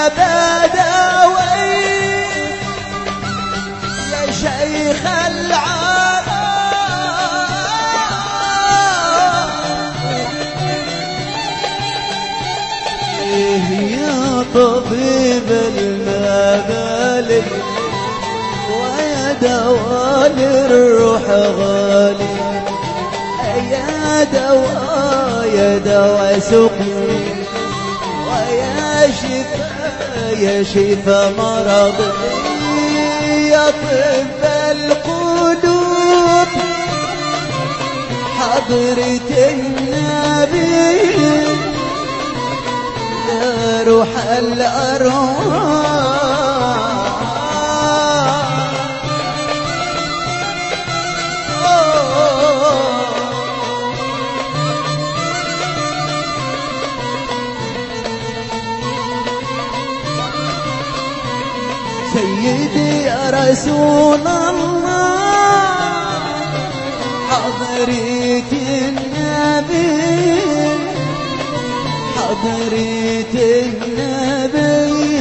بدوي يا شيخ العرب يا طبيب المبالي ويا دواء الروح غالي يا دواء يا دواء سقي ويا شفاء يا شفاء مرضي يا طب القلوب حضرة النبي يا روح الأرواح سيدي يا رسول الله حضرة النبي حضرة النبي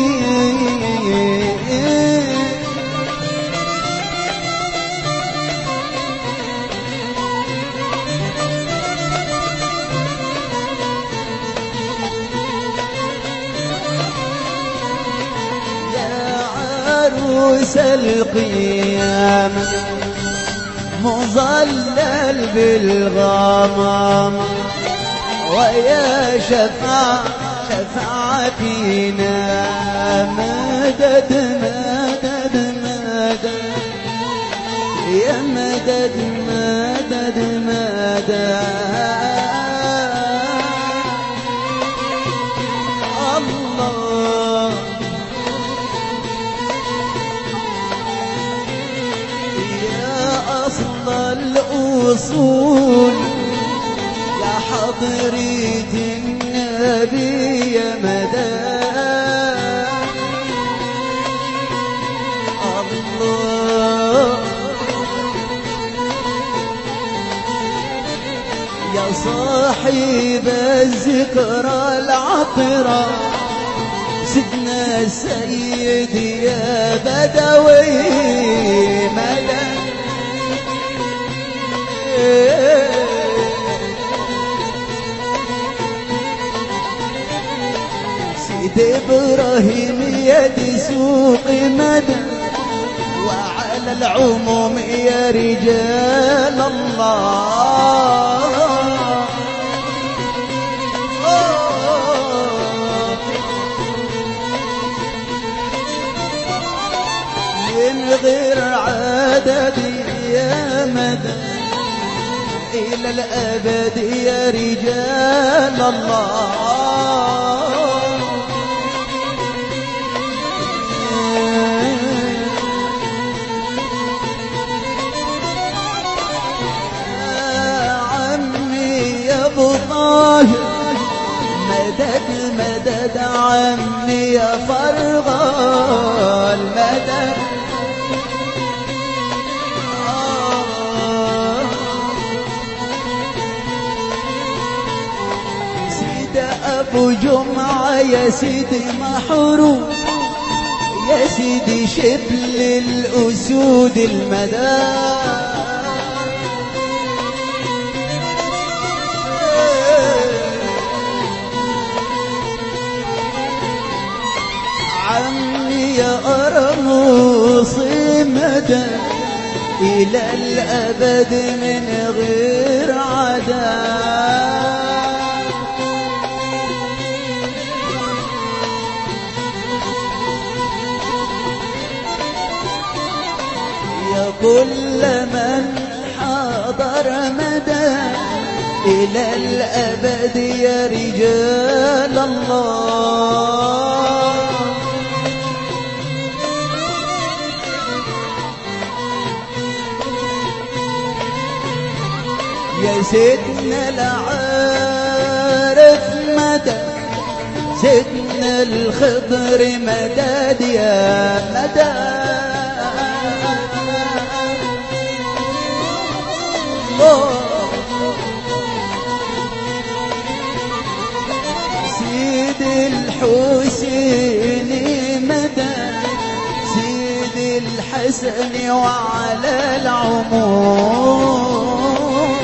عروس القيامة مظلل بالغمام ويا شفاعتنا مدد مدد مدد يا مدد مدد مدد الله أصل الأصول يا حضرة النبي يا مدى الله يا صاحب الذكرى العطرة سيدنا السيد يا بدوي مدى سيد إبراهيم يد سوق مدى وعلى العموم يا رجال الله من غير عدد يا مدى إلى الأبد يا رجال الله يا عمي يا أبو طاهر مدد مدد عمي يا فرغال مدد أبو جمعة يا سيدي محروم يا سيدي شبل الأسود المدى عمي يا أرموس مدى إلى الأبد من غير عداء كل من حضر مدى إلى الأبد يا رجال الله يا سيدنا العارف مدى سيدنا الخضر مدد يا مدى سيد الحسين مدى سيد الحسن وعلى العموم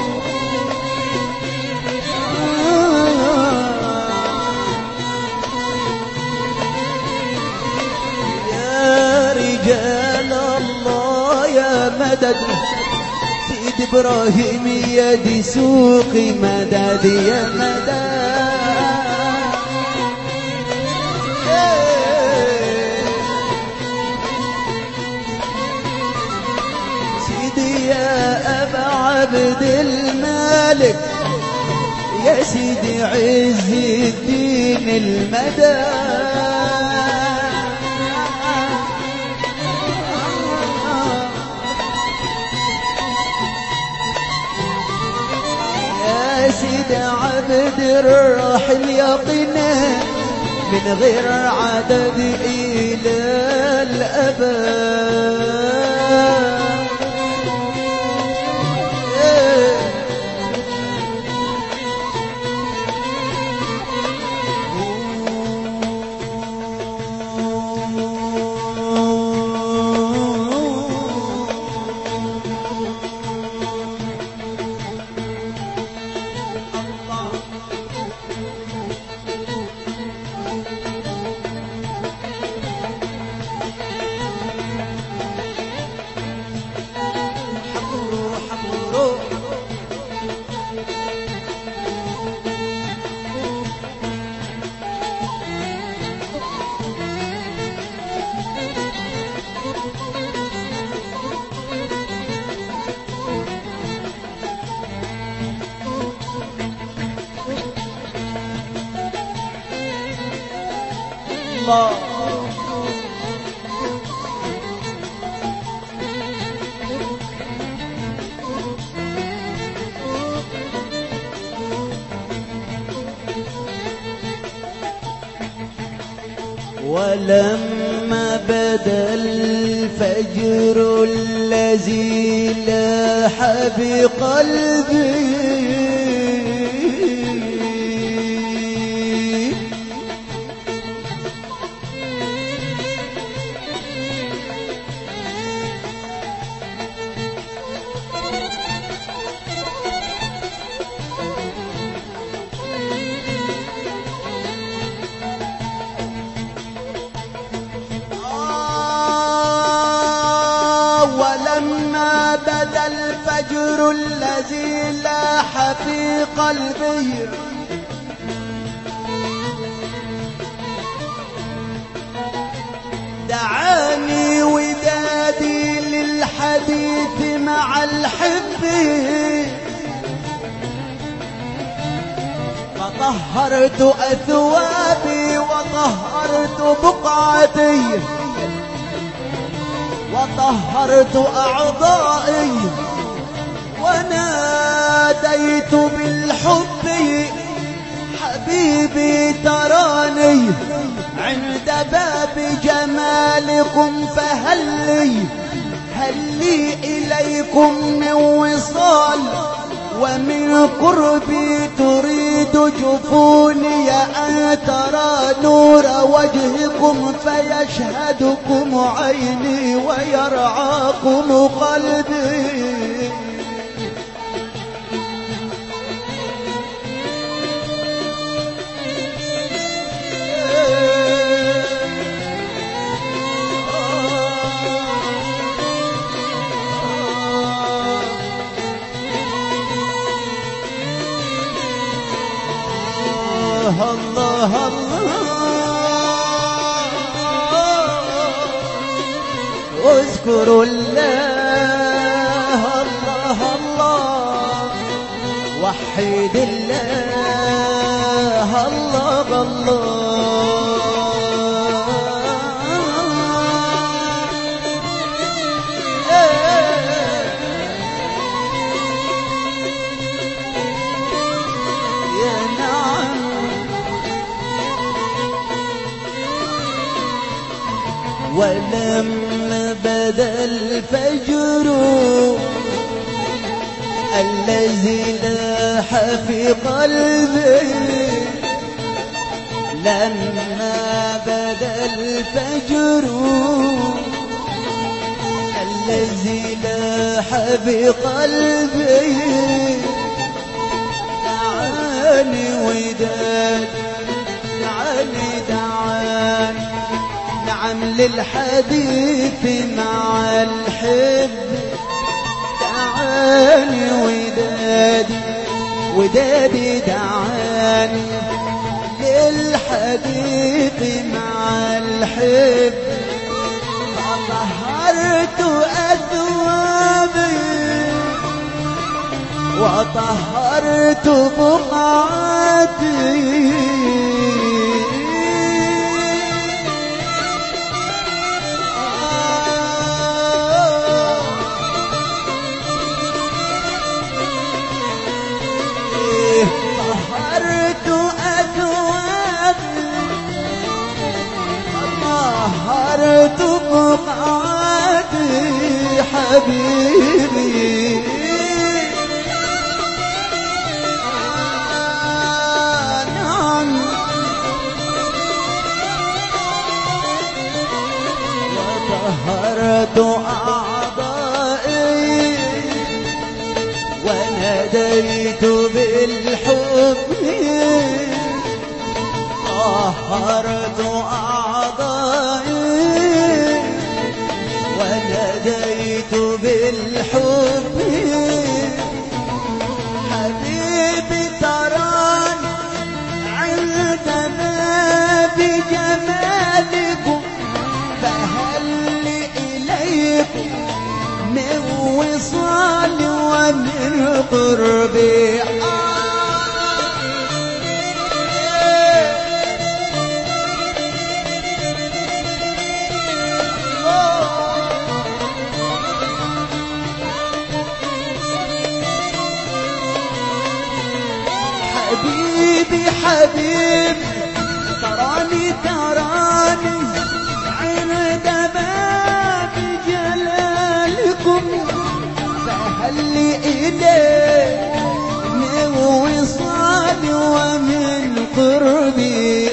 يا رجال الله يا مدد سيد إبراهيم يا دي سوقي مدد يا مدد عبد الملك يا سيدي عز الدين المدى يا سيدي عبد الرحيم يقنا من غير عدد إلى الأبد ولما بدا الفجر الذي لاح بقلبي ولما بدا الفجر الذي لاح في قلبي دعاني ودادي للحديث مع الحب فطهرت أثوابي وطهرت بقعتي وطهرت أعضائي وناديت بالحب حبيبي تراني عند باب جمالكم فهل لي إليكم من وصال ومن قربي تريد جفوني أن ترى نور وجهكم فيشهدكم عيني ويرعاكم قلبي الله الله اذكروا الله الله الله وحيد الله الله الله يا نعم ولما بدا الفجر الذي لاح في قلبي لما بدا الفجر الذي لاح بقلبي دعاني وداد دعاني نعم للحديث مع الحب دعاني ودادي دعاني للحديث مع الحب فطهرت أثوابي وطهرت بقعتي طهرت بقعتي حبيبي نعم وطهرت أعضائي وناديت بالحب طهرت أعضائي وناديت بالحب حبيبي تراني عندما بجمالكم فهل لي إليكم من وصال ومن قربي حبيبي تراني عندما بجلالكم فهل لي إليه من وصال ومن قربي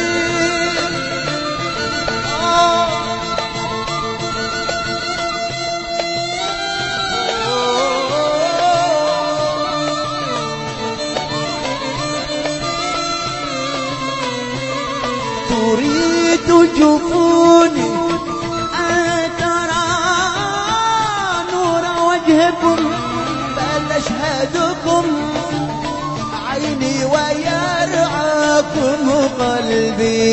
تريد جفوني أترى نور وجهكم فتشهدكم عيني ويرعاكم قلبي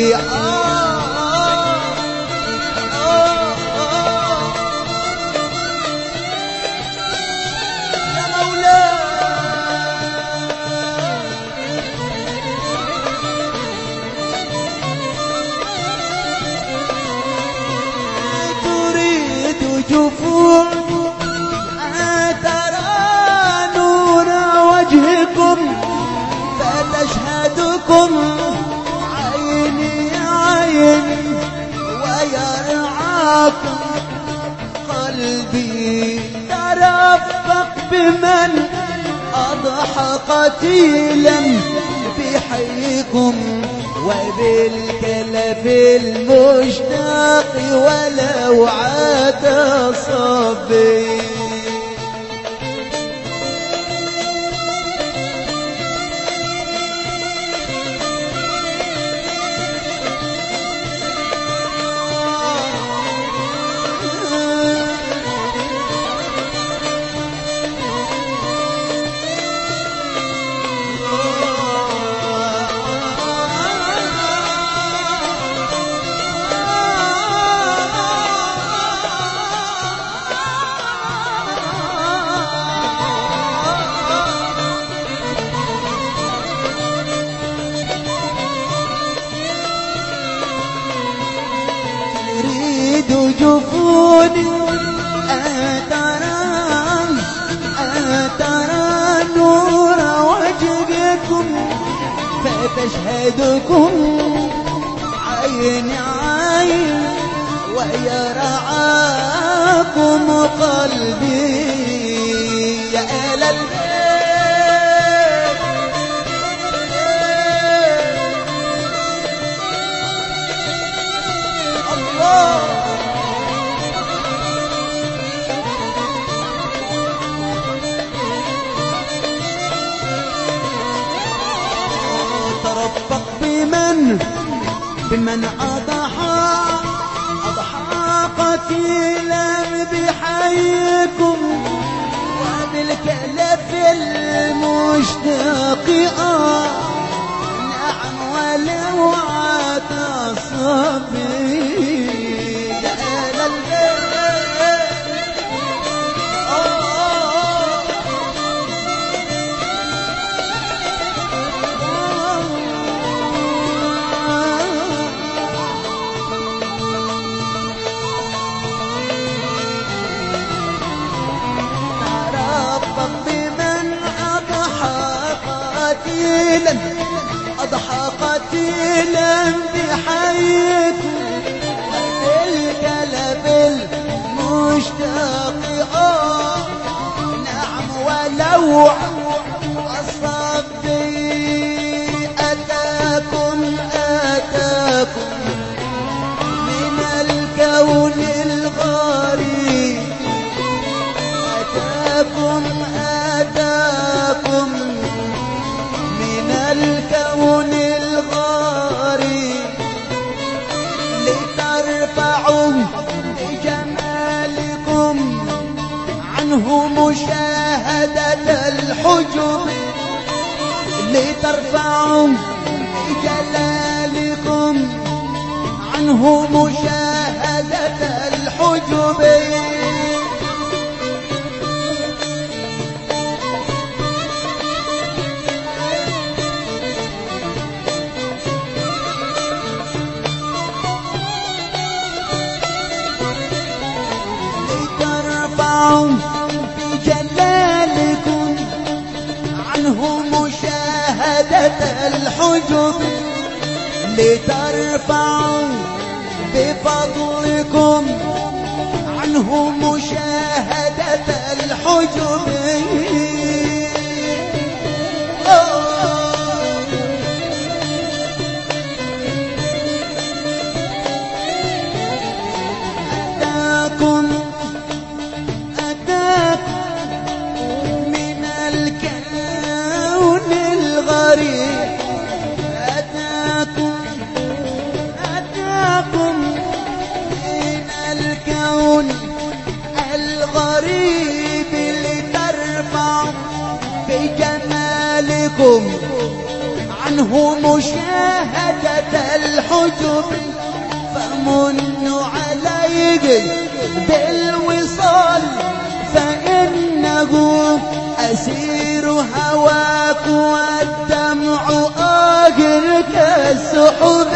يا مولاي جفون أترى نور وجهكم فتشهدكم عيني ويرعاكم قلبي ترفق بمن أضحى قتيلا بحيكم وبالكلف المشتاق ولو عاد صبي جفوني أترى نور وجهكم فتشهدكم عين ويرعاكم قلبي يا أهل البيت من أضحى قتيلا بحيكم وبالكلف المشتاق نعم ولو عاد صبي يا أهل البيت أضحى قتيلا بحيكم وبالكلب المشتاق نعم ولو الصبي أتاكم من الكون الغريب أتاكم من الكون الغريب لترفعوا بجمالكم عنه مشاهدة الحجب لترفعوا بجلالكم عنه مشاهدة الحجب بجلالكم عنه مشاهدة الحجب لترفعوا بفضلكم عنه مشاهدة الحجب أتاكم من الكون الغريب لترفعوا بجمالكم عنه مشاهدة الحجب فمنوا عليه بالوصال فإنه أسير هواك والدمع آجر كالسحب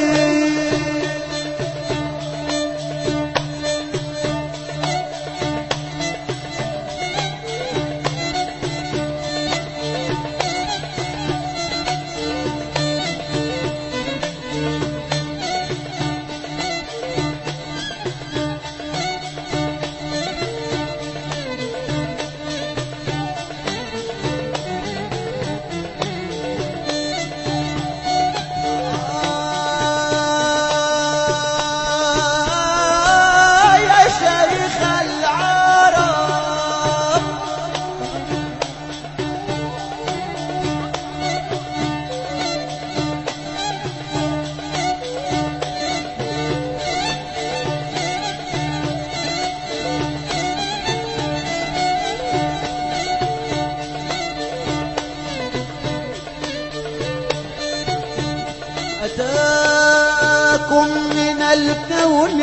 أتاكم من الكون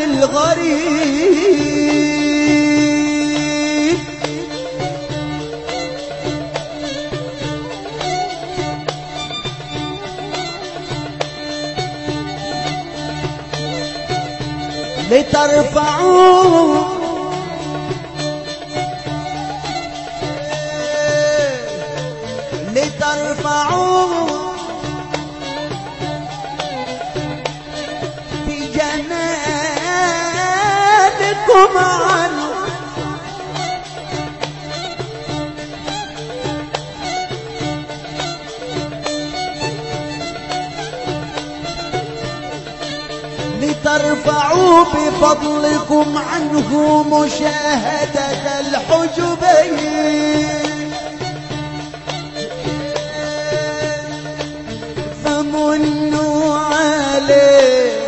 الغريب لترفعوا بجمالكم عنه لترفعوا بفضلكم عنه مشاهدة الحجبين فمنوا عليه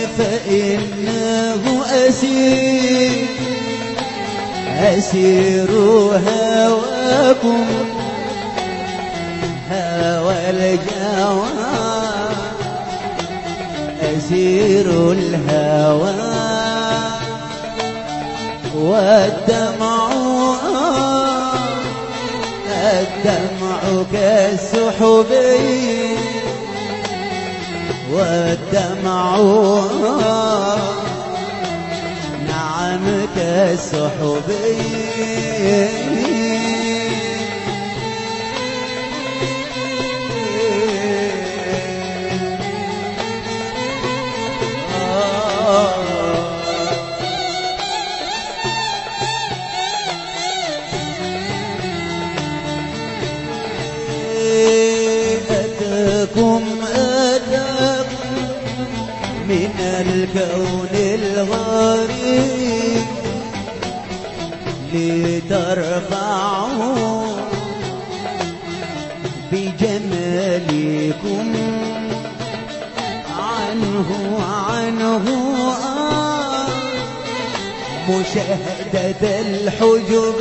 فإنه أسير هواكم هوى الجوى أسير الهوى والدمع كالسحب والدمع نعم كالسحب أتاكم من الكون الغريب لترفعوا بجمالكم عنه مشاهدة الحجب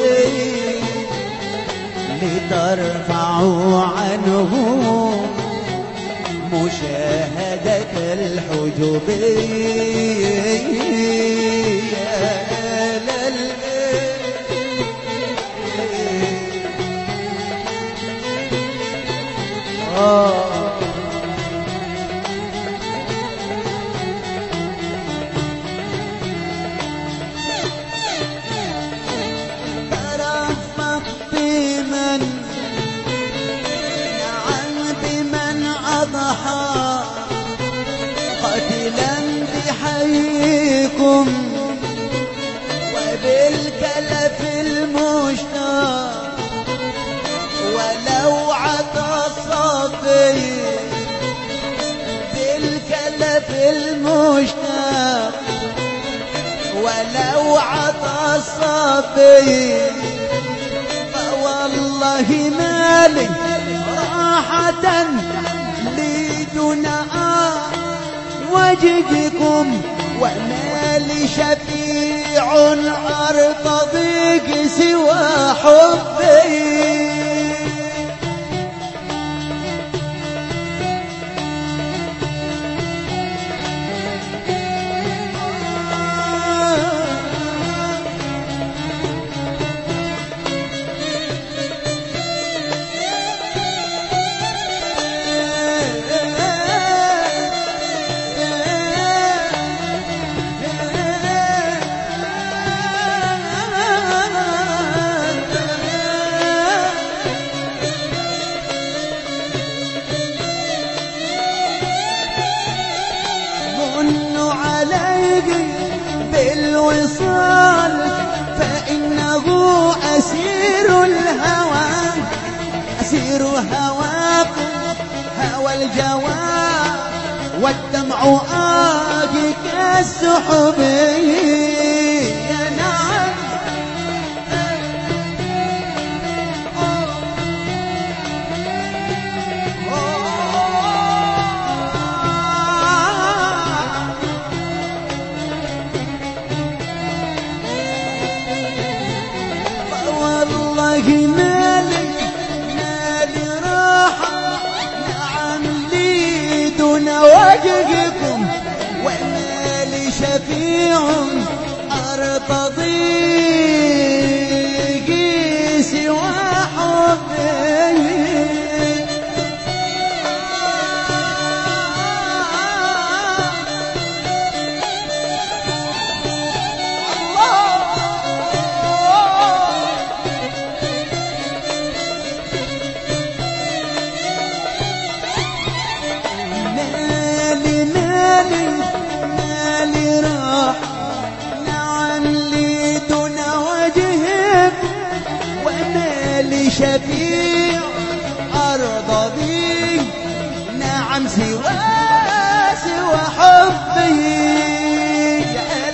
لترفعوا عنه مشاهدة الحجب يا ترفق بمن نعم بمن أضحى قتلا بحيكم وبالكلف المشتاق ولو عطى الصبي بالكلف المشتاق ولو عطى الصبي فوالله ما لي راحة لي دون وجدكم وما لي شفيع أرتضيك سوى حبي بالوصال فإنه أسير الهوى أسير هواكم هوى الجوى والدمع آجي كالسحب يا نعم مالي راحة نعم لي دون وجهكم وما لي شفيع أرتضيك سوى حبي مالي راح نعم لي دون وجهك ومالي شفيع أرضى بي نعم سوى حبي يا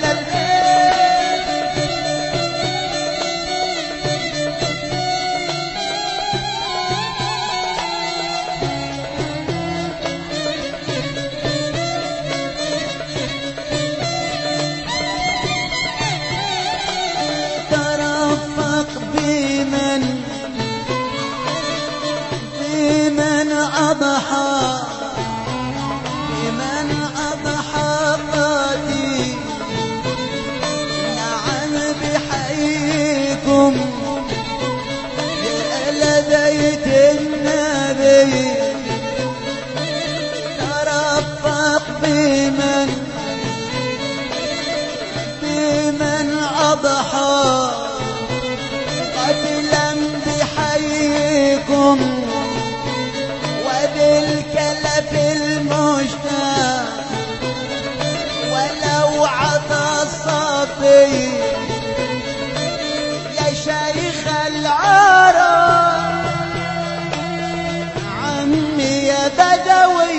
المشتاق ولو عطى الصبي يا شيخ العرب عمي يا بدوي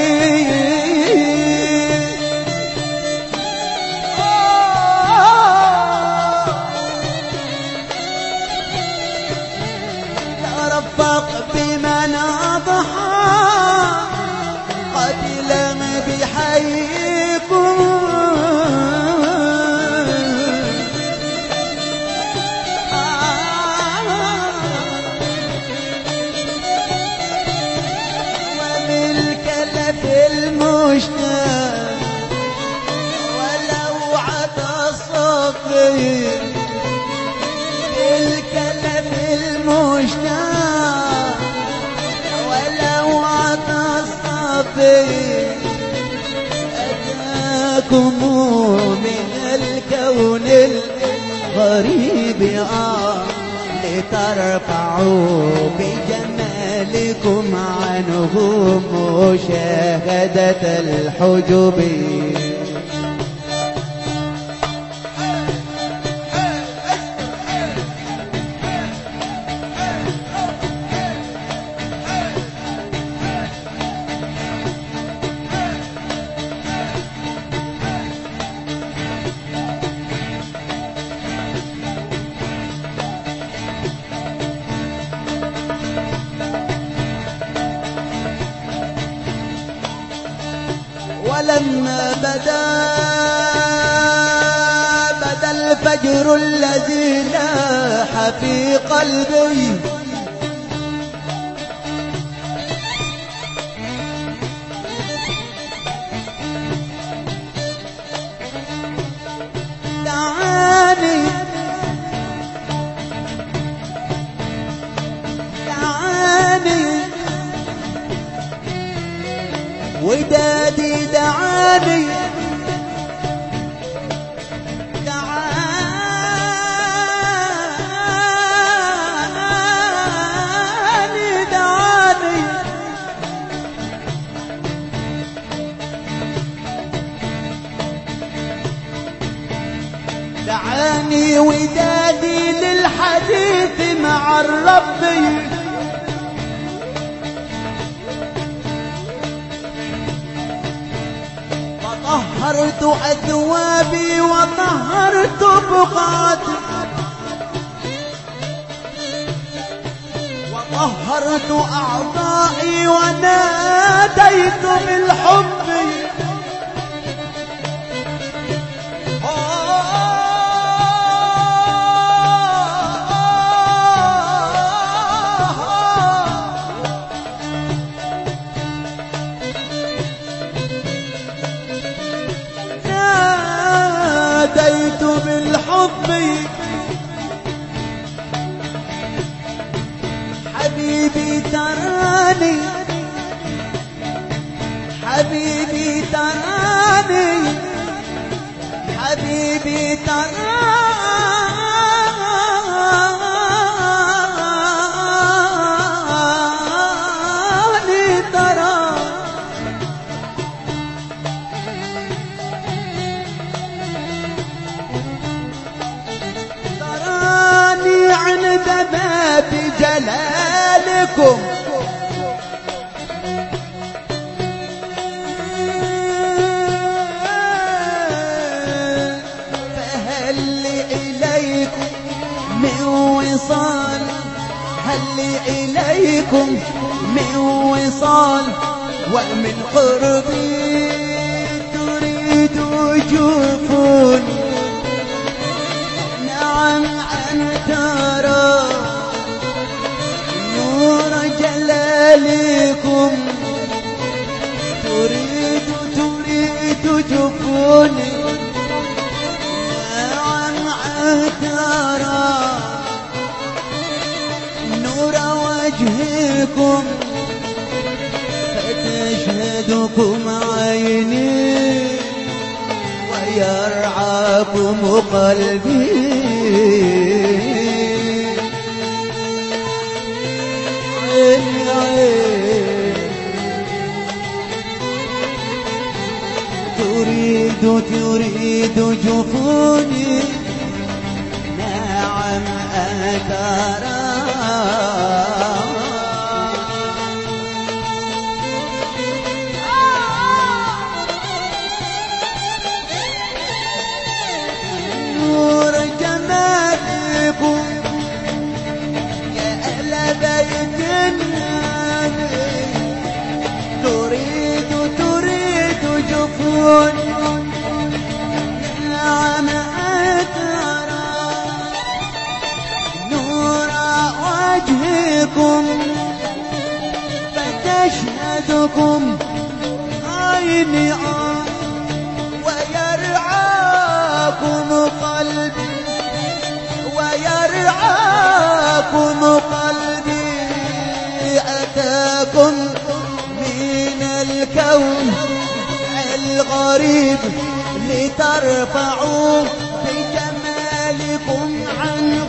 ترفق بمن أضحى قتلا بحيكم وبالكلف المشتاق ولو عطى الصغير بالكلف المشتاق ولو عطى الصغير أتاكم من الكون الغريب لترفعوا بجمالكم عنهم مشاهدة الحجب ولما بدا الفجر الذي لاح في قلبي دعاني ودادي دعاني دعاني ودادي للحديث مع الرب طهرت أثوابي وطهرت بقعتي وطهرت أعضائي وناديت بالحب ناديت بالحب حبيبي تراني حبيبي تراني حبيبي تراني تراني عند باب جلالكم فهل لي إليكم من وصال هل لي إليكم من وصال ومن قربي تريد جفوني نعم أن ترى نور جلالكم تريد جفوني نعم أن ترى نور وجهكم فتشهدكم عيني ويرعاكم قلبي عين عين تريد جفوني، نعم أترى نور جمالكم يا أهل بيت النبي، تريد جفوني، نعم أترى نور وجهكم فتشهدكم عيني، ويرعاكم قلبي، ويرعاكم قلبي، أتاكم من الكون الغريب لترفعوا بجمالكم عنه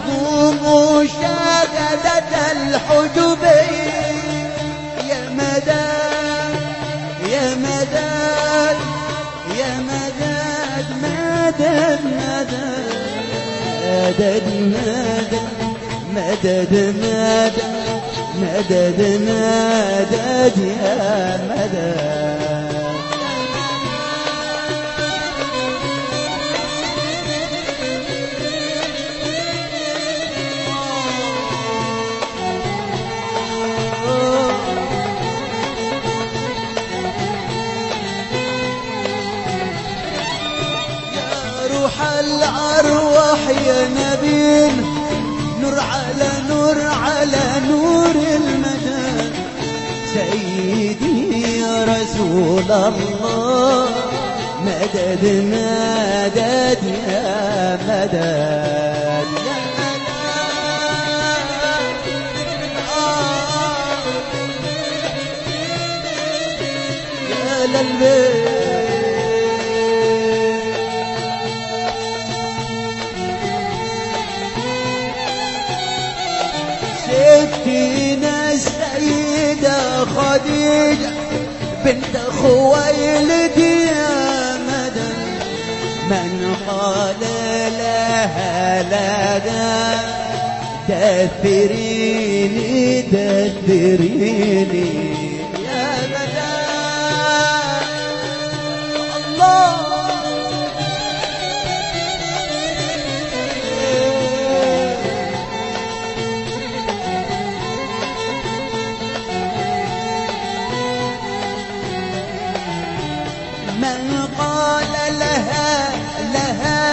مشاهدة الحجبين. يا مداد يا مداد يا مداد مدد مدد مدد مدد مدد مدد يا مدد. الأرواح يا نبيل، نور على نور على نور المدد، سيدي يا رسول الله، مدد مدد يا مدد يا مدد يا للبيت. ستنا السيدة خديجة بنت خويلد يا مدد، من قال لها لدى دثريني دثريني يا مدد الله. من قال لها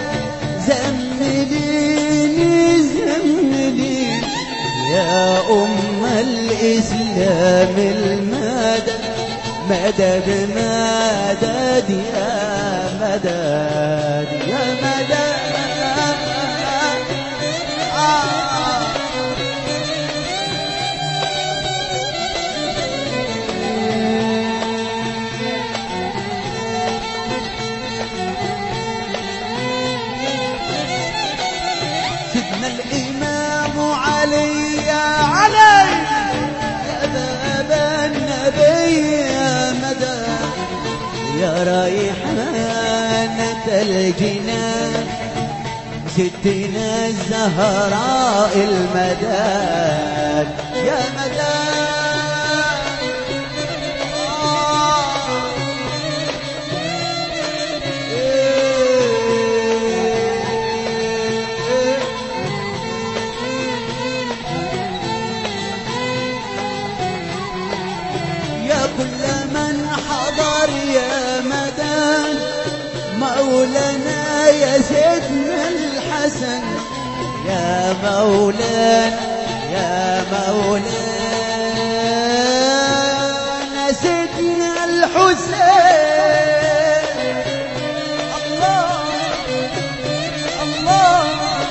زمليني زمليني يا أم الإسلام المدد، مدد مدد يا مدد يا مدد. سيدنا الإمام علي يا بابا النبي يا مدد، يا ريحانة الجنان، ستنا الزهراء المدد يا مدد. كل من حضر يا مدد، مولانا يا سيدنا الحسن، يا مولانا يا مولانا سيدنا الحسين. الله الله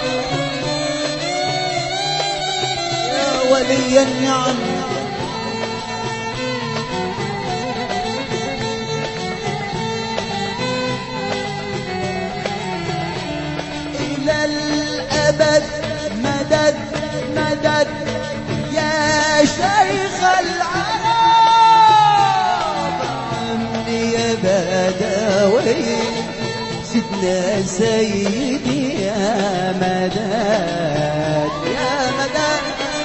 يا ولي النعم. الأبد مدد مدد يا شيخ العرب، عمي يا بدر وين سيدنا سيدي يا مدد يا مدد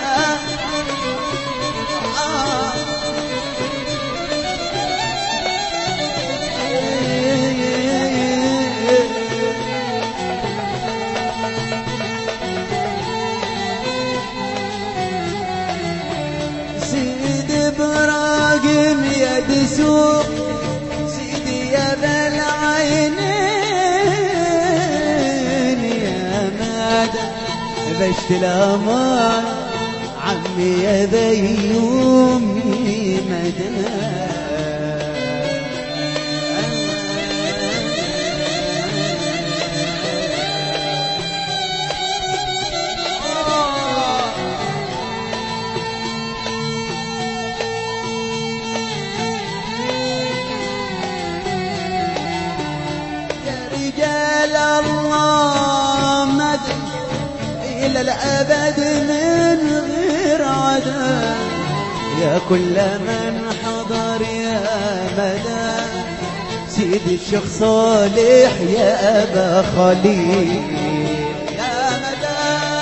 سيدي براقم يا دسوق سيدي يا بالعينين يا مدى بشت الأمان عمي يا بيومي مدى الله مدد إلى الأبد من غير عدد يا كل من حضر يا مدى سيدي الشيخ صالح يا أبا خليل يا مدى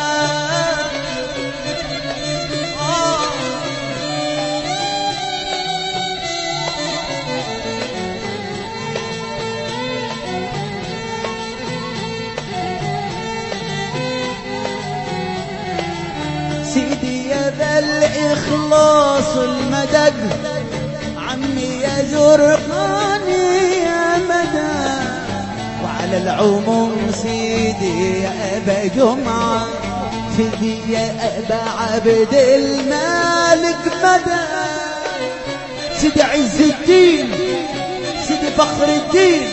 سيدي يا ذا الإخلاص المدد عمي يا زرقاني يا مدى وعلى العموم سيدي يا أبا جمعة سيدي يا أبا عبد المالك مدى سيدي عز الدين سيدي فخر الدين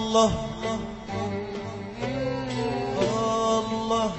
الله الله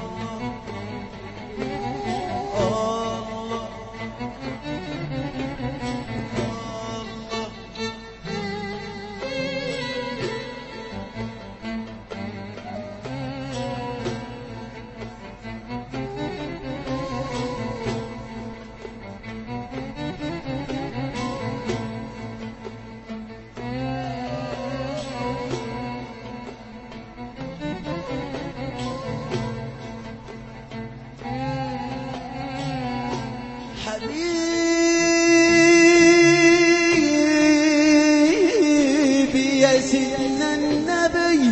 حبيبي يا سيدنا النبي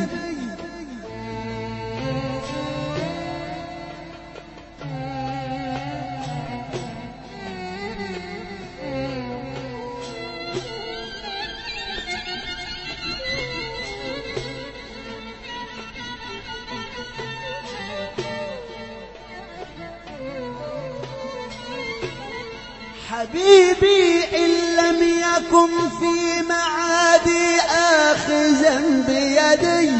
حبيبي إن لم يكن في معادي آخذا بيدي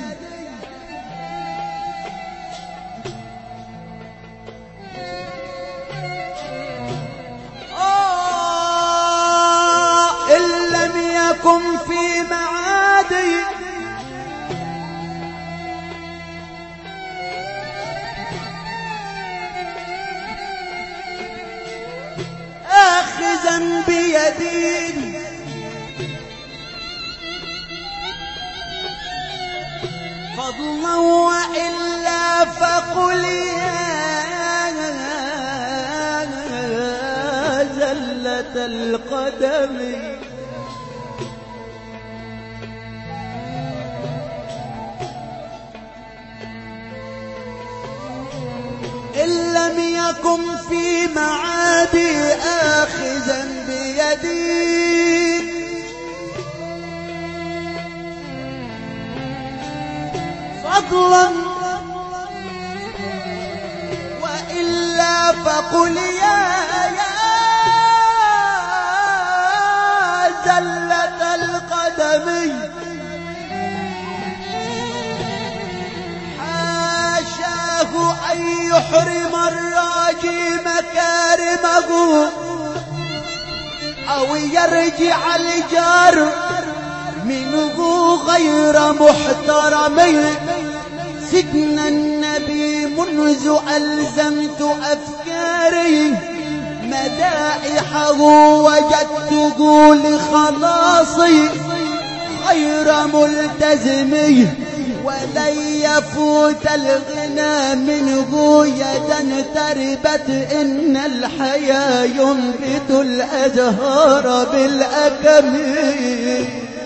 إن لم يكن في معادي آخذا بيدي فضلا وإلا فقل يا زلة القدم إن لم يكن في معادي آخذا بيدي فضلا وإلا فقل يا زلة القدم أن يحرم الراجي مكارمه أو يرجع الجار منه غير محترم سيدنا النبي منذ ألزمت أفكاري مدائحه وجدته لخلاصي غير ملتزم ولن يفوت الغنى منه يدا تربت إن الحيا ينبت الأزهار بالأكم